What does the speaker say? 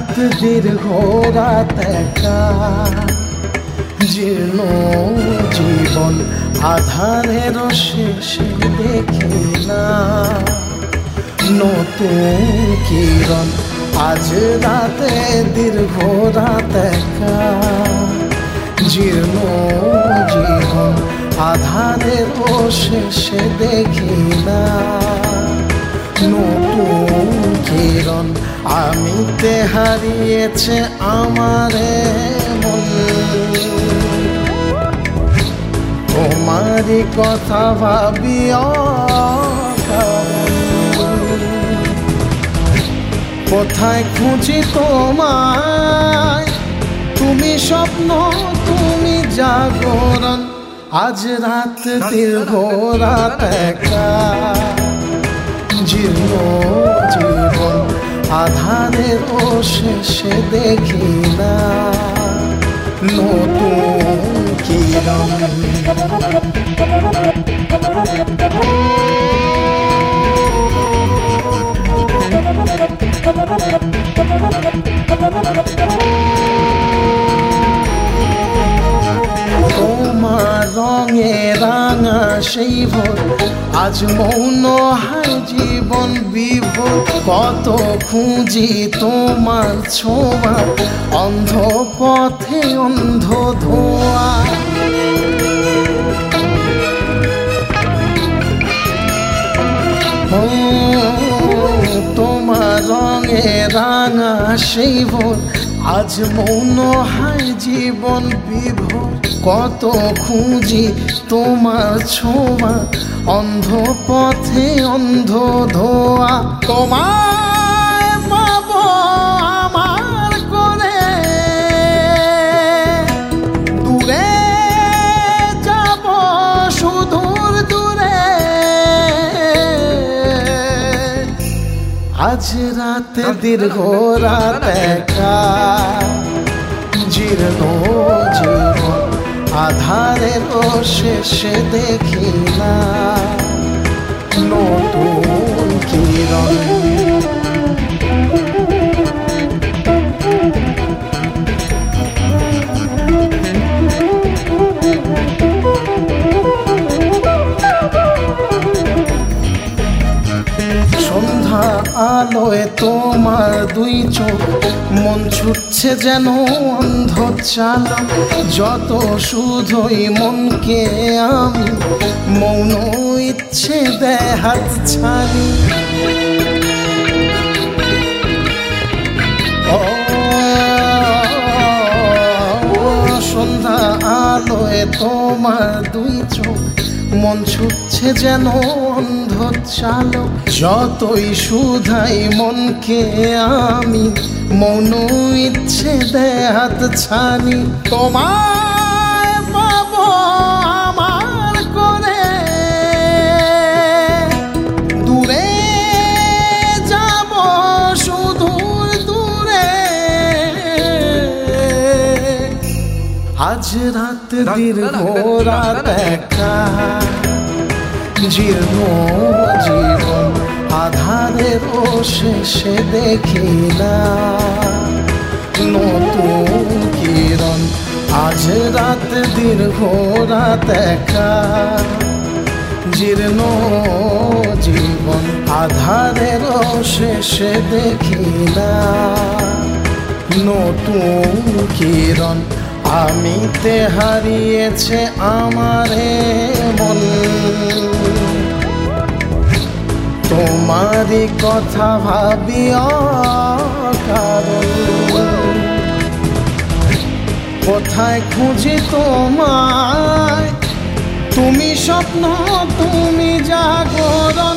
রাত দীর্ঘ রাত একা, জীর্ণ জীবন আধারের শেষে দেখি না নতুন কিরণ। আজ রাতে দীর্ঘ রাত একা, জীর্ণ জীবন আধারের শেষে দেখি না নতুন কিরণ। আমিতে হারিয়েছে আমারে মন, তোমারই কথা ভাবি কোথায় খুঁজি তোমায়, তুমি স্বপ্ন তুমি জাগরণ। আজ রাত দীর্ঘ রাত একা, জীর্ণ জীবন আধারের শেষে দেখি না নতুন কিরণ। তোমার রঙে রাঙা সেই ভোর, আজ মৌন হায় জীবন বিভোর। কত খুঁজি তোমার ছোঁয়া, অন্ধ পথে অন্ধ ধোঁয়া। তোমার রঙে রাঙা সেই ভোর, আজ মৌন হায় জীবন বিভোর। কত খুঁজি তোমার ছোঁয়া, অন্ধ পথে অন্ধ ধোঁয়া। তোমায় পাবো আমার করে, দূরে যাব সুদূর দূরে। আজ রাত দীর্ঘ রাত একা, জীর্ণ জীবন আধারের শেষে দেখি না নতুন কিরণ। সন্ধ্যা আলোয় তোমার দুই চোখ, মন ছুটছে যেন অন্ধ চালক। যত শুধুই মনকে আমি মৌন ইচ্ছে দেয় হাত ছাড়ি। সন্ধ্যা আলোয় তোমার দুই চোখ, মন ছুটছে যেন অন্ধ চালক। যতই শুধাই মনকে আমি মৌন ইচ্ছে দেয় হাত ছানি। তোমায় পাবো আমার করে, দূরে যাব সুদূর দূরে। আজ রাত দীর্ঘ রাত একা, জীর্ণ জীবন আধারের শেষে দেখি না নতুন কিরণ। আজ রাত দীর্ঘ রাত একা, জীর্ণ জীবন আধারের শেষে দেখি না নতুন কিরণ। আমিতে হারিয়েছে আমারে মন, তোমারই কথা ভাবি কারণ। কোথায় খুঁজি তোমায়, তুমি স্বপ্ন তুমি জাগরণ।